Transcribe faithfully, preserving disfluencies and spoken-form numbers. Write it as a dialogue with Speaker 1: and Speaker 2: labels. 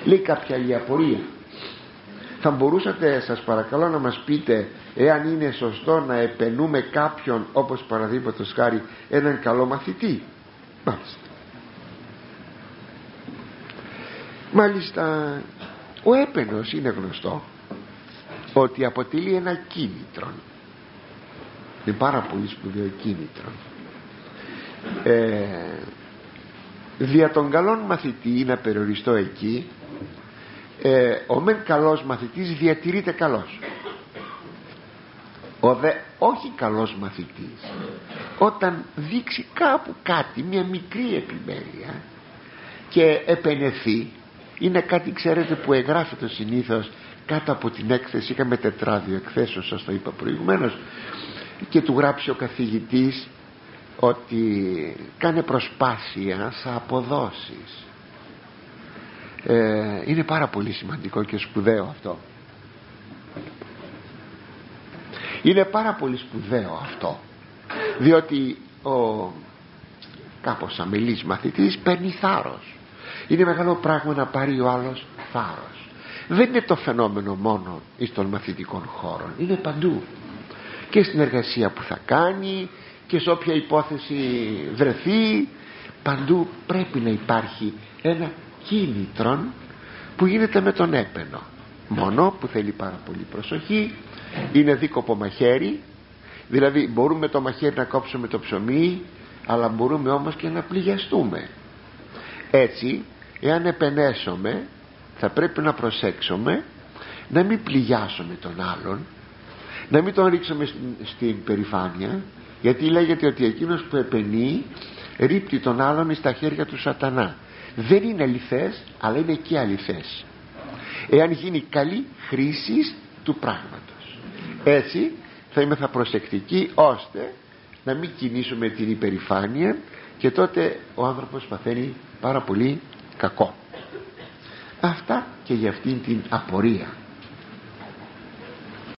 Speaker 1: Λέει κάποια άλλη απορία. Θα μπορούσατε σας παρακαλώ να μας πείτε εάν είναι σωστό να επενούμε κάποιον, όπως παραδείγματος χάρη έναν καλό μαθητή? Μάλιστα. Μάλιστα ο έπαινος είναι γνωστό ότι αποτελεί ένα κίνητρο. Είναι πάρα πολύ σπουδαίο κίνητρο. ε, Δια τον καλόν μαθητή, να περιοριστώ εκεί, ε, ο μεν καλός μαθητής διατηρείται καλός. Ο δε όχι καλός μαθητής, όταν δείξει κάπου κάτι, μια μικρή επιμέλεια και επενεθεί, είναι κάτι, ξέρετε, που εγγράφεται συνήθως κάτω από την έκθεση. Είχαμε τετράδιο εκθέσεως, σας το είπα προηγουμένως, και του γράψει ο καθηγητής ότι κάνε προσπάθεια θα αποδώσεις. ε, είναι πάρα πολύ σημαντικό και σπουδαίο αυτό. Είναι πάρα πολύ σπουδαίο αυτό, διότι ο κάπως αμελής μαθητής παίρνει θάρρος. Είναι μεγάλο πράγμα να πάρει ο άλλος θάρρος. Δεν είναι το φαινόμενο μόνο στον μαθητικών χώρων, είναι παντού, και στην εργασία που θα κάνει και σε όποια υπόθεση βρεθεί. Παντού πρέπει να υπάρχει ένα κίνητρο που γίνεται με τον έπαινο, μόνο που θέλει πάρα πολύ προσοχή. Είναι δίκοπο μαχαίρι, δηλαδή μπορούμε με το μαχαίρι να κόψουμε το ψωμί, αλλά μπορούμε όμως και να πληγιαστούμε. Έτσι, εάν επενέσουμε, θα πρέπει να προσέξουμε να μην πληγιάσουμε τον άλλον, να μην τον ρίξουμε στην, στην περηφάνεια, γιατί λέγεται ότι εκείνος που επενεί ρίπτει τον άλλον στα χέρια του σατανά. Δεν είναι αληθές, αλλά είναι και αληθές εάν γίνει καλή χρήση του πράγματος. Έτσι θα είμαι θα προσεκτικοί ώστε να μην κινήσουμε την υπερηφάνεια, και τότε ο άνθρωπος παθαίνει πάρα πολύ κακό. Αυτά και για αυτήν την απορία.